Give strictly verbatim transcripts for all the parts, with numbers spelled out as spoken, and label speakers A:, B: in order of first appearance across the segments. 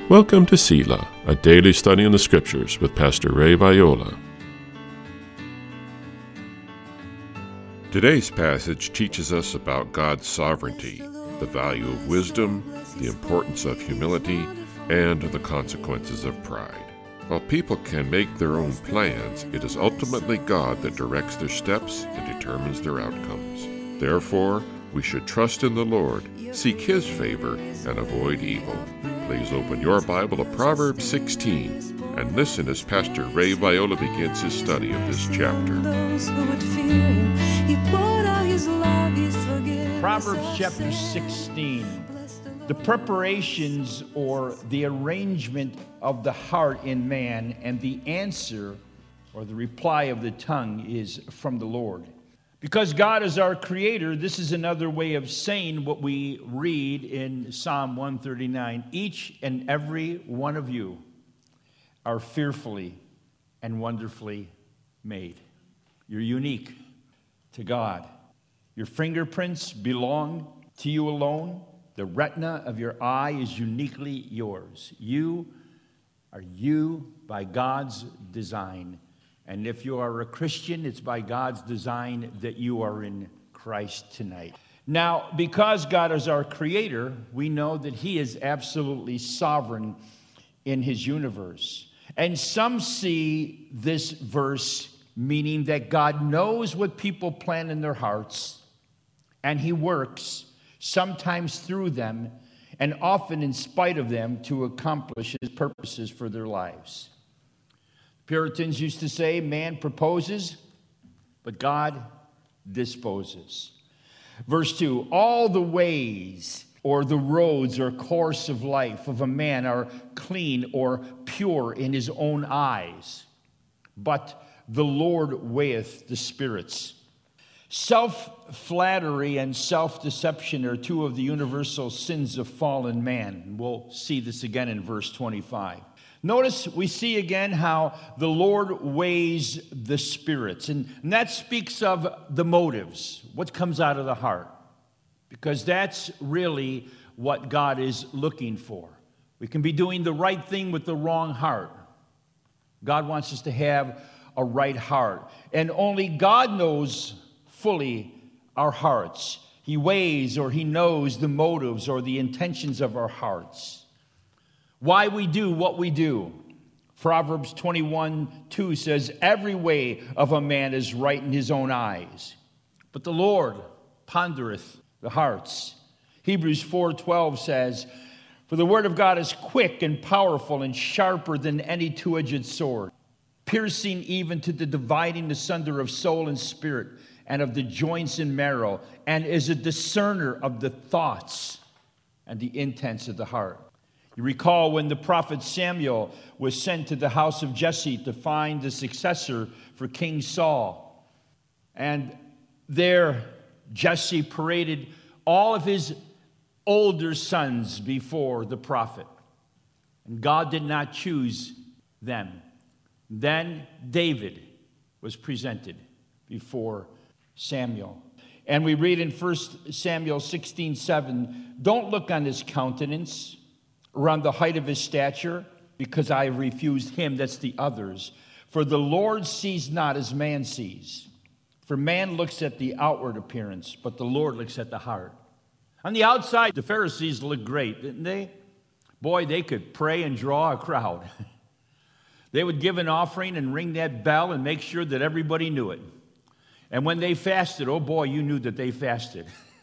A: Welcome to Selah, a daily study in the Scriptures with Pastor Ray Viola. Today's passage teaches us about God's sovereignty, the value of wisdom, the importance of humility, and the consequences of pride. While people can make their own plans, it is ultimately God that directs their steps and determines their outcomes. Therefore, we should trust in the Lord, seek His favor, and avoid evil. Please open your Bible to Proverbs sixteen and listen as Pastor Ray Viola begins his study of this chapter.
B: Proverbs chapter sixteen. The preparations or the arrangement of the heart in man, and the answer or the reply of the tongue is from the Lord. Because God is our creator, this is another way of saying what we read in Psalm one thirty-nine. Each and every one of you are fearfully and wonderfully made. You're unique to God. Your fingerprints belong to you alone. The retina of your eye is uniquely yours. You are you by God's design. And if you are a Christian, it's by God's design that you are in Christ tonight. Now, because God is our creator, we know that He is absolutely sovereign in His universe. And some see this verse meaning that God knows what people plan in their hearts, and He works sometimes through them, and often in spite of them, to accomplish His purposes for their lives. Puritans used to say, man proposes, but God disposes. Verse two, all the ways or the roads or course of life of a man are clean or pure in his own eyes, but the Lord weigheth the spirits. Self-flattery and self-deception are two of the universal sins of fallen man. We'll see this again in verse twenty-five. Notice we see again how the Lord weighs the spirits. And, and that speaks of the motives, what comes out of the heart. Because that's really what God is looking for. We can be doing the right thing with the wrong heart. God wants us to have a right heart. And only God knows fully our hearts. He weighs or He knows the motives or the intentions of our hearts. Why we do what we do. Proverbs twenty-one two says, every way of a man is right in his own eyes, but the Lord pondereth the hearts. Hebrews four twelve says, for the word of God is quick and powerful and sharper than any two-edged sword, piercing even to the dividing asunder of soul and spirit, and of the joints and marrow, and is a discerner of the thoughts and the intents of the heart. You recall when the prophet Samuel was sent to the house of Jesse to find the successor for King Saul. And there Jesse paraded all of his older sons before the prophet. And God did not choose them. Then David was presented before Samuel. And we read in First Samuel sixteen seven, don't look on his countenance or on the height of his stature, because I have refused him, that's the others. For the Lord sees not as man sees. For man looks at the outward appearance, but the Lord looks at the heart. On the outside, the Pharisees looked great, didn't they? Boy, they could pray and draw a crowd. They would give an offering and ring that bell and make sure that everybody knew it. And when they fasted, oh boy, you knew that they fasted.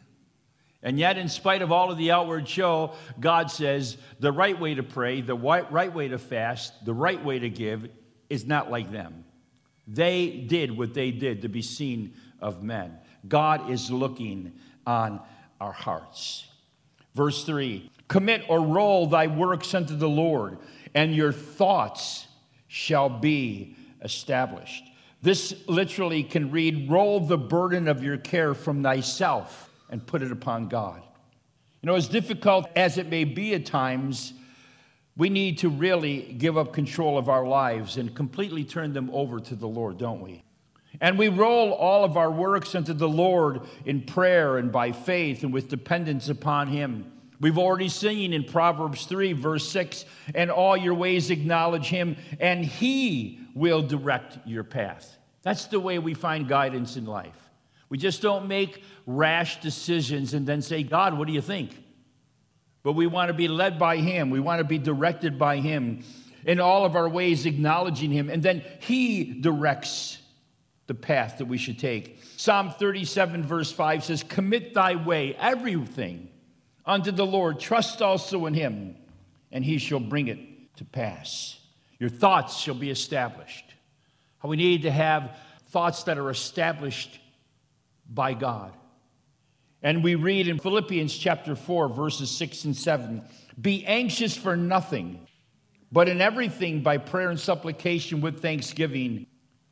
B: And yet, in spite of all of the outward show, God says the right way to pray, the right way to fast, the right way to give is not like them. They did what they did to be seen of men. God is looking on our hearts. Verse three, commit or roll thy works unto the Lord, and your thoughts shall be established. This literally can read, roll the burden of your care from thyself and put it upon God. You know, as difficult as it may be at times, we need to really give up control of our lives and completely turn them over to the Lord, don't we? And we roll all of our works unto the Lord in prayer and by faith and with dependence upon Him. We've already seen in Proverbs three, verse six, and all your ways acknowledge him, and he will direct your path. That's the way we find guidance in life. We just don't make rash decisions and then say, God, what do you think? But we want to be led by him. We want to be directed by him in all of our ways, acknowledging him. And then he directs the path that we should take. Psalm thirty-seven, verse five says, commit thy way, everything, unto the Lord. Trust also in him, and he shall bring it to pass. Your thoughts shall be established. We need to have thoughts that are established by God. And we read in Philippians chapter four, verses six and seven, be anxious for nothing, but in everything by prayer and supplication with thanksgiving,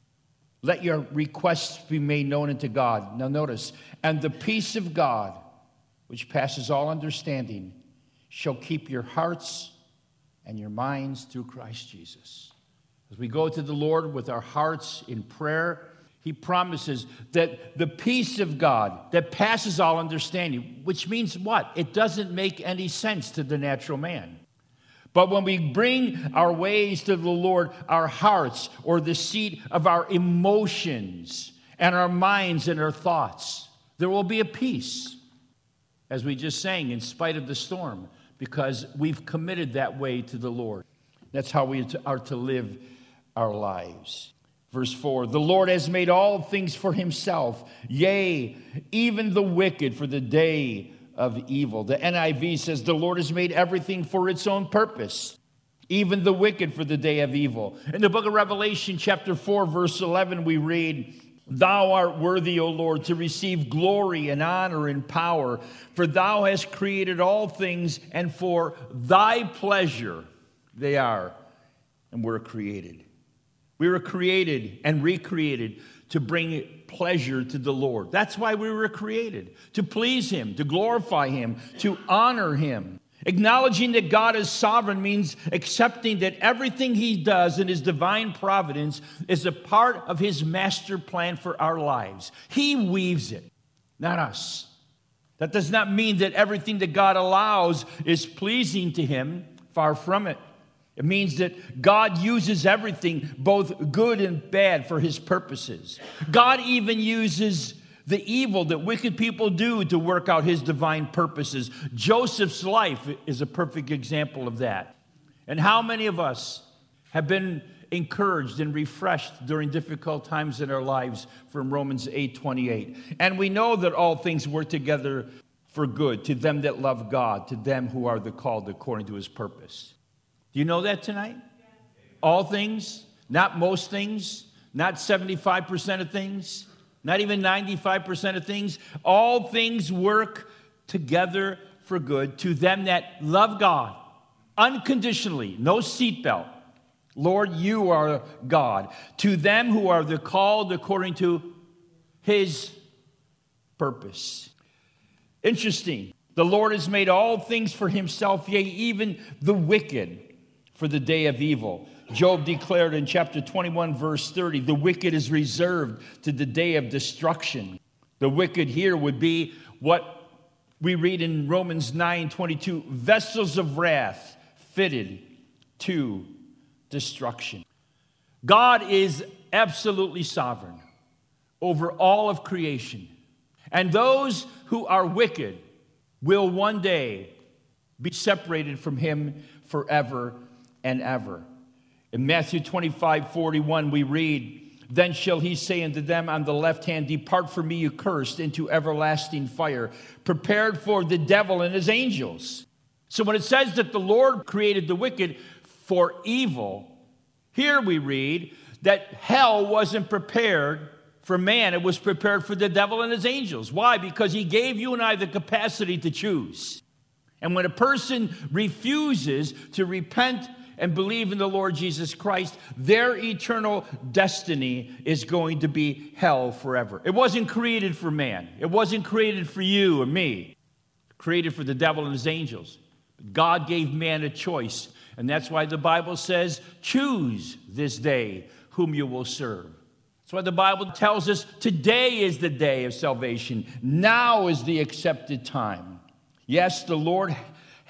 B: let your requests be made known unto God. Now notice, and the peace of God, which passes all understanding, shall keep your hearts and your minds through Christ Jesus. As we go to the Lord with our hearts in prayer, he promises that the peace of God that passes all understanding, which means what? It doesn't make any sense to the natural man. But when we bring our ways to the Lord, our hearts, or the seat of our emotions and our minds and our thoughts, there will be a peace, as we just sang, in spite of the storm, because we've committed that way to the Lord. That's how we are to live our lives. Verse four, the Lord has made all things for himself, yea, even the wicked for the day of evil. The N I V says, the Lord has made everything for its own purpose, even the wicked for the day of evil. In the book of Revelation, chapter four, verse eleven, we read, thou art worthy, O Lord, to receive glory and honor and power, for thou hast created all things, and for thy pleasure they are and were created. We were created and recreated to bring pleasure to the Lord. That's why we were created, to please him, to glorify him, to honor him. Acknowledging that God is sovereign means accepting that everything he does in his divine providence is a part of his master plan for our lives. He weaves it, not us. That does not mean that everything that God allows is pleasing to him. Far from it. It means that God uses everything, both good and bad, for his purposes. God even uses the evil that wicked people do to work out his divine purposes. Joseph's life is a perfect example of that. And how many of us have been encouraged and refreshed during difficult times in our lives from Romans eight twenty-eight? And we know that all things work together for good to them that love God, to them who are the called according to his purpose. Do you know that tonight? All things, not most things, not seventy-five percent of things, not even ninety-five percent of things. All things work together for good to them that love God unconditionally, no seatbelt. Lord, you are God. To them who are the called according to his purpose. Interesting. The Lord has made all things for himself, yea, even the wicked for the day of evil. Job declared in chapter twenty-one, verse thirty, the wicked is reserved to the day of destruction. The wicked here would be what we read in Romans nine twenty-two, vessels of wrath fitted to destruction. God is absolutely sovereign over all of creation. And those who are wicked will one day be separated from him forever and ever. In Matthew twenty-five forty-one, we read, then shall he say unto them on the left hand, depart from me, you cursed, into everlasting fire, prepared for the devil and his angels. So when it says that the Lord created the wicked for evil, here we read that hell wasn't prepared for man. It was prepared for the devil and his angels. Why? Because he gave you and I the capacity to choose. And when a person refuses to repent and believe in the Lord Jesus Christ, their eternal destiny is going to be hell forever. It wasn't created for man. It wasn't created for you or me. Created for the devil and his angels. God gave man a choice. And that's why the Bible says, choose this day whom you will serve. That's why the Bible tells us today is the day of salvation. Now is the accepted time. Yes, the Lord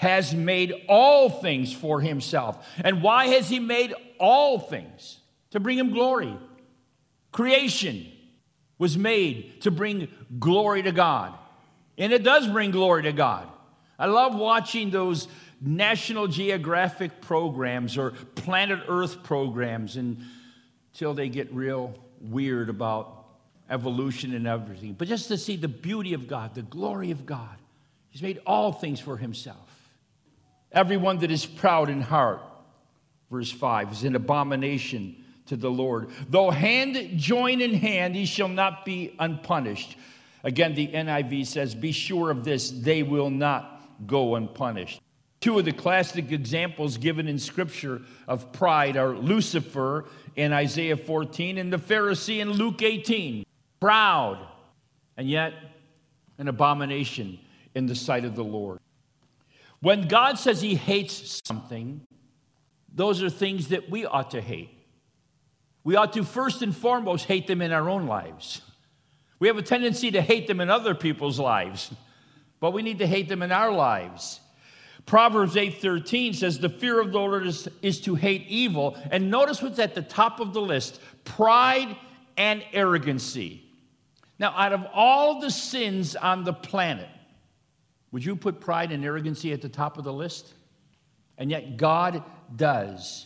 B: has made all things for himself. And why has he made all things? To bring him glory. Creation was made to bring glory to God. And it does bring glory to God. I love watching those National Geographic programs or Planet Earth programs until they get real weird about evolution and everything. But just to see the beauty of God, the glory of God. He's made all things for himself. Everyone that is proud in heart, verse five, is an abomination to the Lord. Though hand join in hand, he shall not be unpunished. Again, the N I V says, be sure of this, they will not go unpunished. Two of the classic examples given in Scripture of pride are Lucifer in Isaiah fourteen and the Pharisee in Luke eighteen. Proud, and yet an abomination in the sight of the Lord. When God says he hates something, those are things that we ought to hate. We ought to first and foremost hate them in our own lives. We have a tendency to hate them in other people's lives, but we need to hate them in our lives. Proverbs eight thirteen says, the fear of the Lord is, is to hate evil. And notice what's at the top of the list, pride and arrogancy. Now, out of all the sins on the planet, would you put pride and arrogancy at the top of the list? And yet God does.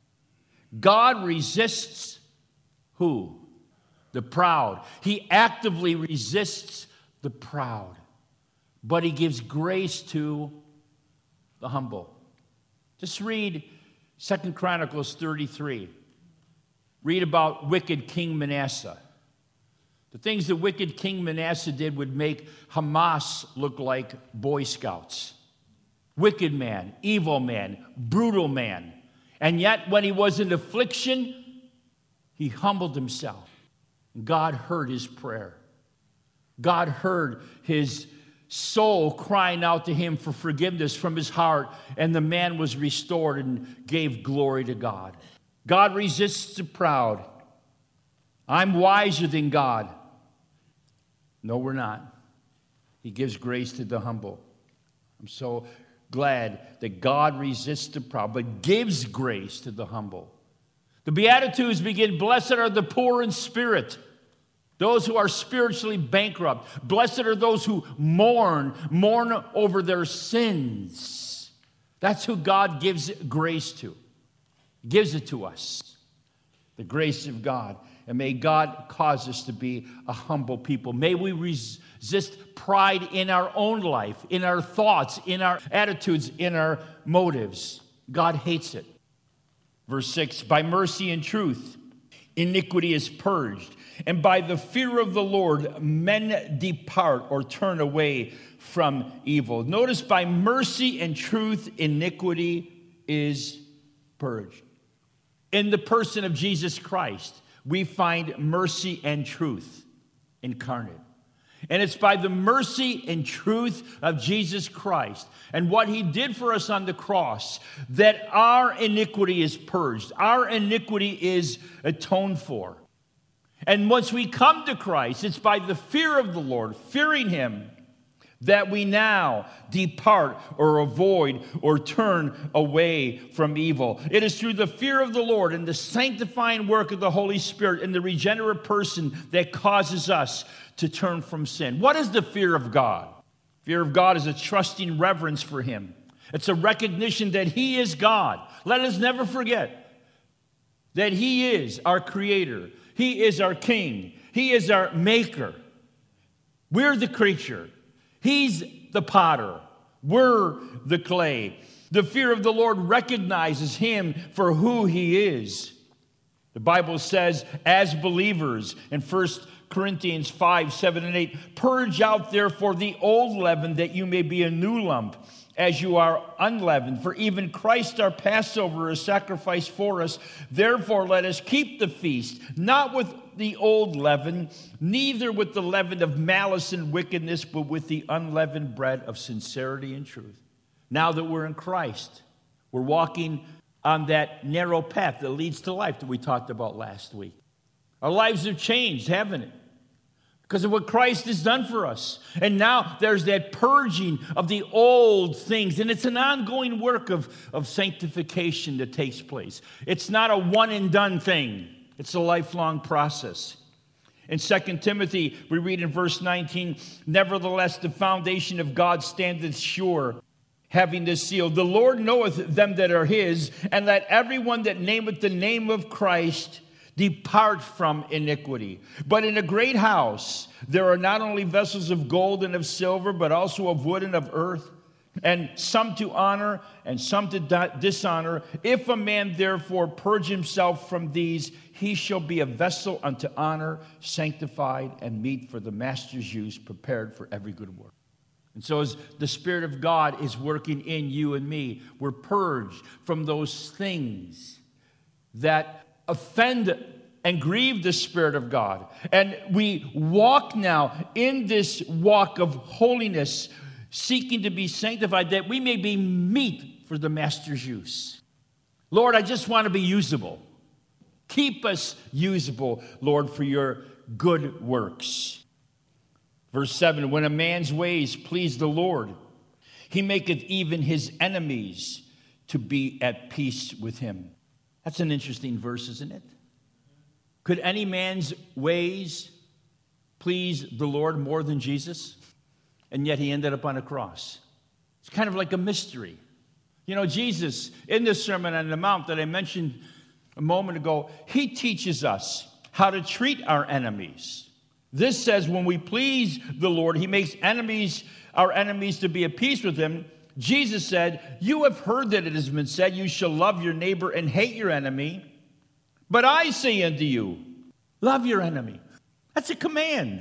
B: God resists who? The proud. He actively resists the proud. But he gives grace to the humble. Just read Second Chronicles thirty-three. Read about wicked King Manasseh. The things that wicked King Manasseh did would make Hamas look like Boy Scouts. Wicked man, evil man, brutal man. And yet, when he was in affliction, he humbled himself. God heard his prayer. God heard his soul crying out to him for forgiveness from his heart, and the man was restored and gave glory to God. God resists the proud. I'm wiser than God. No, we're not. He gives grace to the humble. I'm so glad that God resists the proud, but gives grace to the humble. The Beatitudes begin, blessed are the poor in spirit, those who are spiritually bankrupt. Blessed are those who mourn, mourn over their sins. That's who God gives grace to. He gives it to us, the grace of God. And may God cause us to be a humble people. May we resist pride in our own life, in our thoughts, in our attitudes, in our motives. God hates it. Verse six, by mercy and truth, iniquity is purged. And by the fear of the Lord, men depart or turn away from evil. Notice, by mercy and truth, iniquity is purged. In the person of Jesus Christ, we find mercy and truth incarnate. And it's by the mercy and truth of Jesus Christ and what he did for us on the cross that our iniquity is purged. Our iniquity is atoned for. And once we come to Christ, it's by the fear of the Lord, fearing him, that we now depart or avoid or turn away from evil. It is through the fear of the Lord and the sanctifying work of the Holy Spirit in the regenerate person that causes us to turn from sin. What is the fear of God? Fear of God is a trusting reverence for him. It's a recognition that he is God. Let us never forget that he is our creator. He is our king. He is our maker. We're the creature. He's the potter. We're the clay. The fear of the Lord recognizes him for who he is. The Bible says, as believers, in First Corinthians five, seven, and eight, purge out therefore the old leaven, that you may be a new lump, as you are unleavened. For even Christ our Passover is sacrificed for us. Therefore let us keep the feast, not with the old leaven, neither with the leaven of malice and wickedness, but with the unleavened bread of sincerity and truth. Now that we're in Christ, we're walking on that narrow path that leads to life that we talked about last week. Our lives have changed, haven't it? because of what Christ has done for us. And now there's that purging of the old things. And it's an ongoing work of, of sanctification that takes place. It's not a one and done thing. It's a lifelong process. In Second Timothy, we read in verse nineteen, nevertheless, the foundation of God standeth sure, having this seal, the Lord knoweth them that are his, and let everyone that nameth the name of Christ depart from iniquity. But in a great house there are not only vessels of gold and of silver, but also of wood and of earth, and some to honor and some to dishonor. If a man therefore purge himself from these, he shall be a vessel unto honor, sanctified and meet for the master's use, prepared for every good work. And so as the Spirit of God is working in you and me, we're purged from those things that offend and grieve the Spirit of God. And we walk now in this walk of holiness, seeking to be sanctified, that we may be meet for the Master's use. Lord, I just want to be usable. Keep us usable, Lord, for your good works. Verse seven, when a man's ways please the Lord, he maketh even his enemies to be at peace with him. That's an interesting verse, isn't it? Could any man's ways please the Lord more than Jesus? And yet he ended up on a cross. It's kind of like a mystery. You know, Jesus, in the Sermon on the Mount that I mentioned a moment ago, he teaches us how to treat our enemies. This says when we please the Lord, he makes enemies, our enemies, to be at peace with him. Jesus said, you have heard that it has been said, you shall love your neighbor and hate your enemy. But I say unto you, love your enemy. That's a command.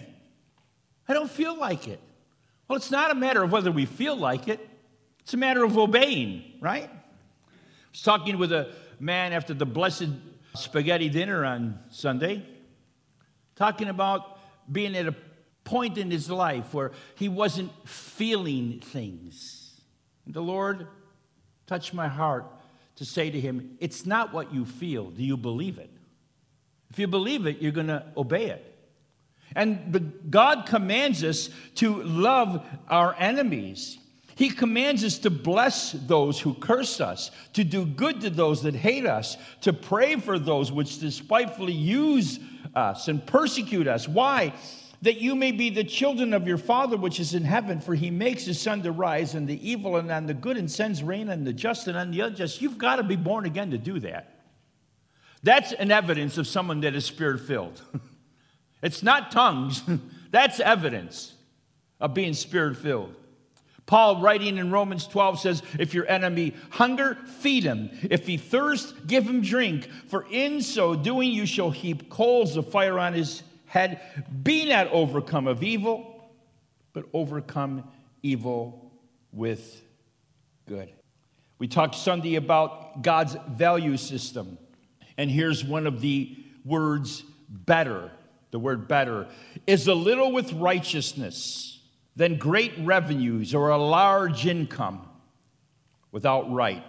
B: I don't feel like it. Well, it's not a matter of whether we feel like it. It's a matter of obeying, right? I was talking with a man after the blessed spaghetti dinner on Sunday, talking about being at a point in his life where he wasn't feeling things. And the Lord touched my heart to say to him, it's not what you feel. Do you believe it? If you believe it, you're going to obey it. And the, God commands us to love our enemies. He commands us to bless those who curse us, to do good to those that hate us, to pray for those which despitefully use us and persecute us. Why? That you may be the children of your Father which is in heaven, for he makes his sun to rise on the evil and on the good, and sends rain on the just and on the unjust. You've got to be born again to do that. That's an evidence of someone that is Spirit-filled. It's not tongues. That's evidence of being Spirit-filled. Paul, writing in Romans twelve, says, if your enemy hunger, feed him. If he thirst, give him drink. For in so doing you shall heap coals of fire on his head. Be not overcome of evil, but overcome evil with good. We talked Sunday about God's value system. And here's one of the words, better. The word better is a little with righteousness than great revenues or a large income without right.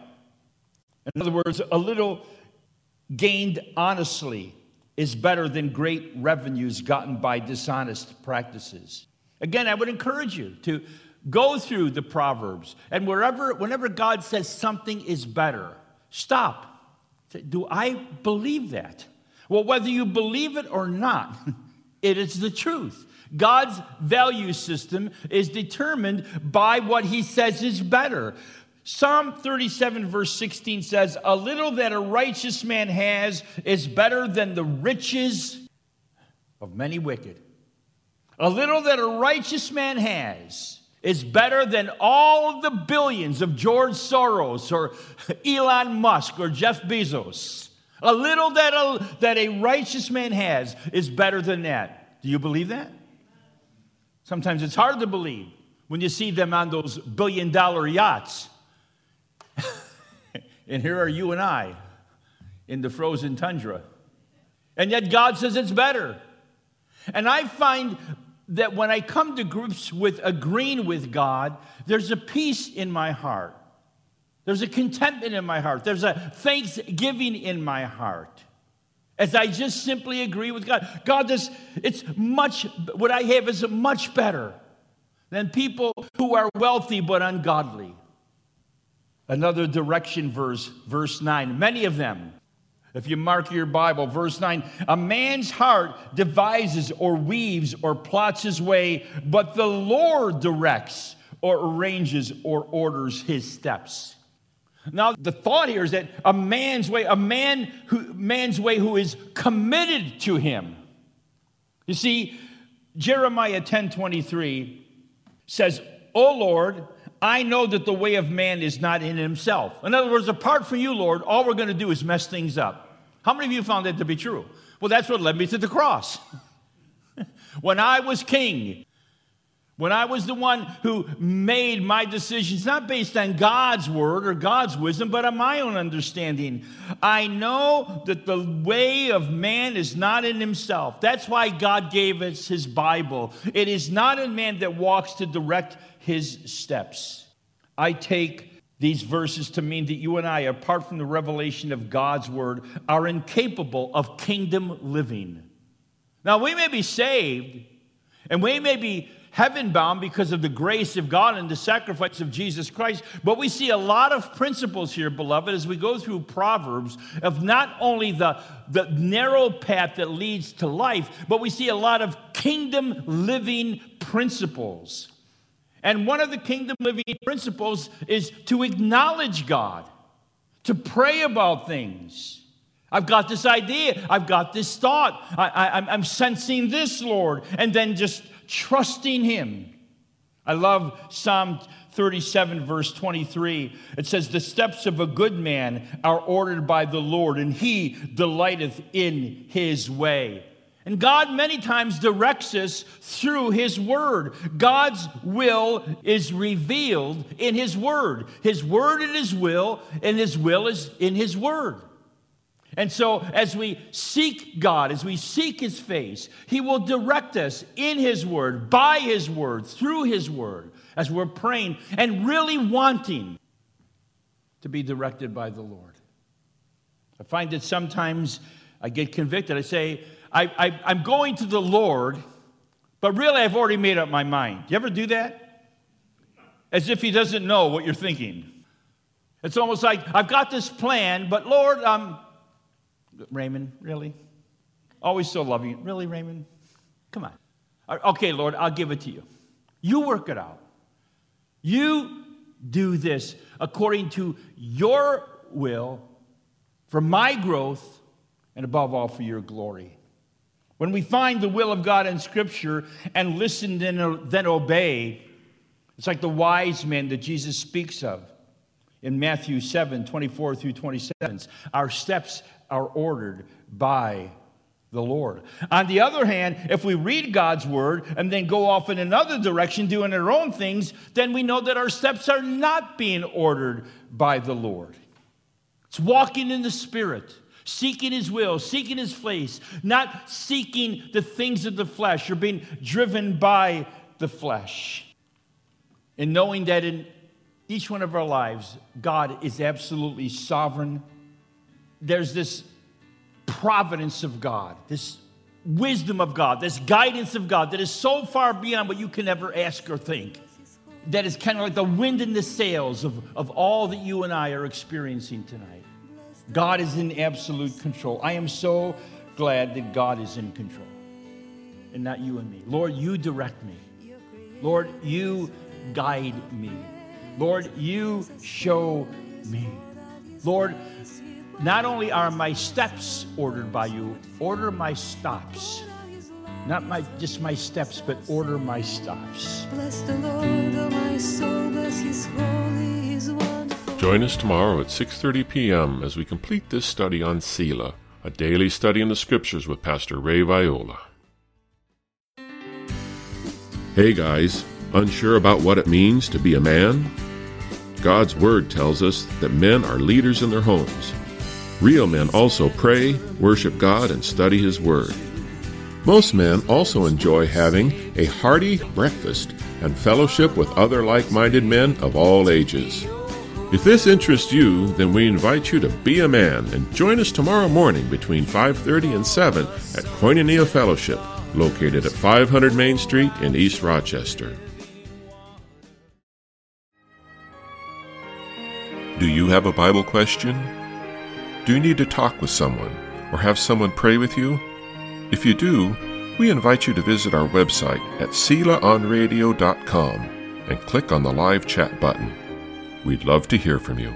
B: In other words, a little gained honestly is better than great revenues gotten by dishonest practices. Again, I would encourage you to go through the Proverbs, and wherever, whenever God says something is better, stop. Say, do I believe that? Well, whether you believe it or not, it is the truth. God's value system is determined by what he says is better. Psalm thirty-seven verse sixteen says, a little that a righteous man has is better than the riches of many wicked. A little that a righteous man has is better than all the billions of George Soros or Elon Musk or Jeff Bezos. A little that a, that a righteous man has is better than that. Do you believe that? Sometimes it's hard to believe when you see them on those billion-dollar yachts. And here are you and I in the frozen tundra. And yet God says it's better. And I find that when I come to grips with agreeing with God, there's a peace in my heart. There's a contentment in my heart. There's a thanksgiving in my heart. As I just simply agree with God. God, this, it's much, what I have is much better than people who are wealthy but ungodly. Another direction verse, verse nine. Many of them, if you mark your Bible, verse nine, a man's heart devises or weaves or plots his way, but the Lord directs or arranges or orders his steps. Now, the thought here is that a man's way, a man who, man's way who is committed to him. You see, Jeremiah ten twenty-three says, "O Lord, I know that the way of man is not in himself." In other words, apart from you, Lord, all we're going to do is mess things up. How many of you found that to be true? Well, that's what led me to the cross. When I was king, when I was the one who made my decisions, not based on God's word or God's wisdom, but on my own understanding, I know that the way of man is not in himself. That's why God gave us his Bible. It is not in man that walks to direct his steps. I take these verses to mean that you and I, apart from the revelation of God's word, are incapable of kingdom living. Now, we may be saved, and we may be heaven-bound because of the grace of God and the sacrifice of Jesus Christ. But we see a lot of principles here, beloved, as we go through Proverbs, of not only the, the narrow path that leads to life, but we see a lot of kingdom-living principles. And one of the kingdom-living principles is to acknowledge God, to pray about things. I've got this idea. I've got this thought. I, I, I'm sensing this, Lord. And then just trusting him. I love Psalm thirty-seven, verse twenty-three. It says, "The steps of a good man are ordered by the Lord, and he delighteth in his way." And God many times directs us through his word. God's will is revealed in his word. His word in his will, and his will is in his word. And so as we seek God, as we seek his face, he will direct us in his word, by his word, through his word, as we're praying and really wanting to be directed by the Lord. I find that sometimes I get convicted. I say, I, I, I'm going to the Lord, but really I've already made up my mind. Do you ever do that? As if he doesn't know what you're thinking. It's almost like, I've got this plan, but Lord, um, Raymond, really? Always so loving. Really, Raymond? Come on. Okay, Lord, I'll give it to you. You work it out. You do this according to your will, for my growth, and above all, for your glory. When we find the will of God in Scripture and listen and then obey, it's like the wise men that Jesus speaks of in Matthew seven, twenty-four through twenty-seven. Our steps are ordered by the Lord. On the other hand, if we read God's word and then go off in another direction doing our own things, then we know that our steps are not being ordered by the Lord. It's walking in the Spirit, seeking his will, seeking his face, not seeking the things of the flesh or being driven by the flesh. And knowing that in each one of our lives, God is absolutely sovereign. There's this providence of God, this wisdom of God, this guidance of God that is so far beyond what you can ever ask or think. That is kind of like the wind in the sails of, of all that you and I are experiencing tonight. God is in absolute control. I am so glad that God is in control and not you and me. Lord, you direct me. Lord, you guide me. Lord, you show me. Lord, not only are my steps ordered by you, order my stops. Not my just my steps, but order my stops. Bless the Lord, oh my soul, bless his holy, his wonderful.
A: Join us tomorrow at six thirty p.m. as we complete this study on Selah, a daily study in the Scriptures with Pastor Ray Viola. Hey guys, unsure about what it means to be a man? God's Word tells us that men are leaders in their homes. Real men also pray, worship God, and study His Word. Most men also enjoy having a hearty breakfast and fellowship with other like-minded men of all ages. If this interests you, then we invite you to be a man and join us tomorrow morning between five thirty and seven at Koinonia Fellowship, located at five hundred Main Street in East Rochester. Do you have a Bible question? Do you need to talk with someone or have someone pray with you? If you do, we invite you to visit our website at sela on radio dot com and click on the live chat button. We'd love to hear from you.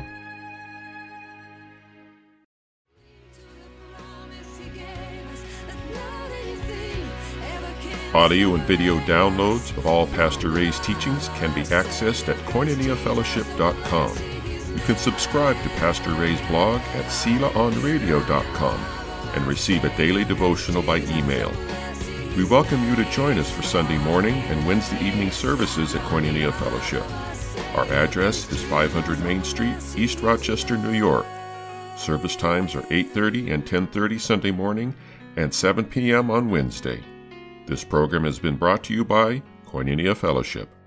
A: Audio and video downloads of all Pastor Ray's teachings can be accessed at koinonia fellowship dot com. You can subscribe to Pastor Ray's blog at sela on radio dot com and receive a daily devotional by email. We welcome you to join us for Sunday morning and Wednesday evening services at Koinonia Fellowship. Our address is five hundred Main Street, East Rochester, New York. Service times are eight thirty and ten thirty Sunday morning and seven p.m. on Wednesday. This program has been brought to you by Koinonia Fellowship.